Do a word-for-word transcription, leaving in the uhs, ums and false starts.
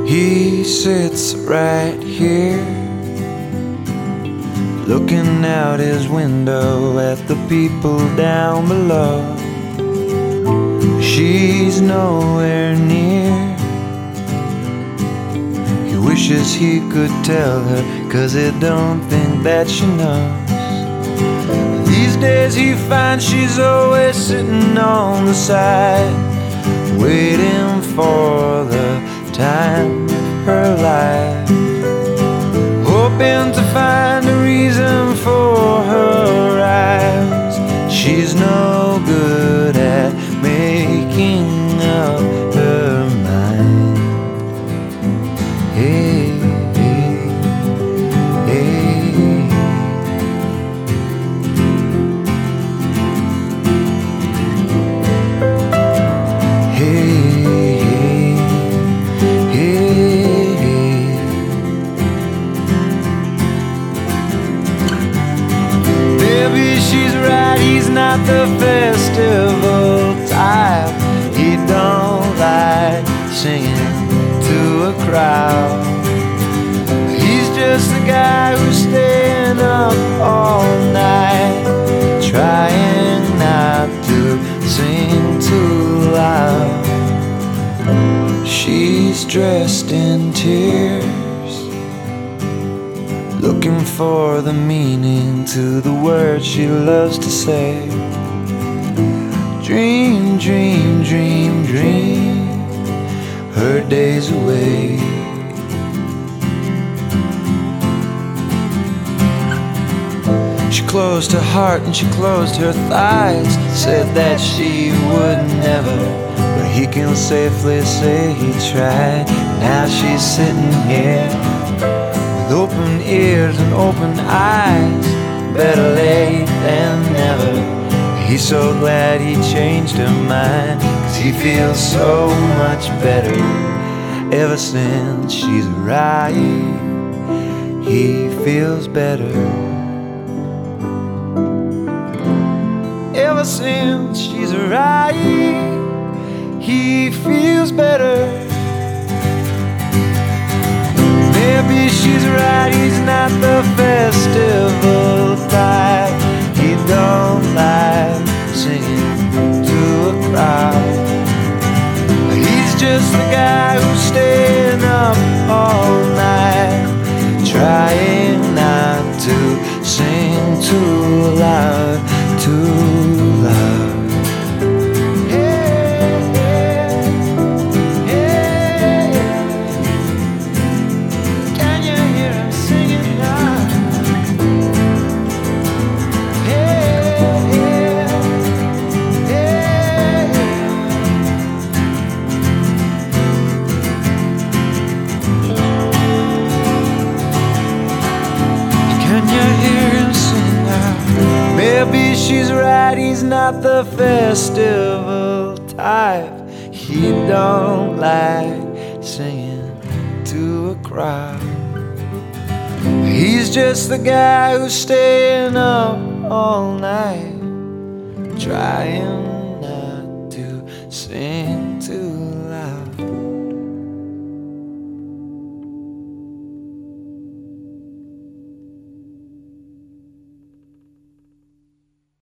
He sits right here, looking out his window at the people down below. She's nowhere near. He wishes he could tell her, 'cause he don't think that she knows. These days he finds she's always sitting on the side, waiting for the time of her life, hoping to find a reason for her rise. She's no good at making up her mind. Hey, hey, hey. Hey, hey, hey. Maybe she's right, he's not the festival type. He don't like singing to a crowd. He's just a guy who's staying up all night, trying not to sing too loud. She's dressed in tears, looking for the meaning to the words she loves to say. Dream, dream, dream, dream her days away. She closed her heart and she closed her thighs, said that she would never, but he can safely say he tried. Now she's sitting here with open ears and open eyes, better late than never. He's so glad he changed her mind, 'cause he feels so much better ever since she's right. He feels better ever since she's right. He feels better. Maybe she's right, he's not the festival type. He don't like singing to a crowd. He's just the guy who's staying up all night, trying not to sing too loud, too loud. Maybe she's right, he's not the festival type. He don't like singing to a crowd. He's just the guy who's staying up all night, trying not to sing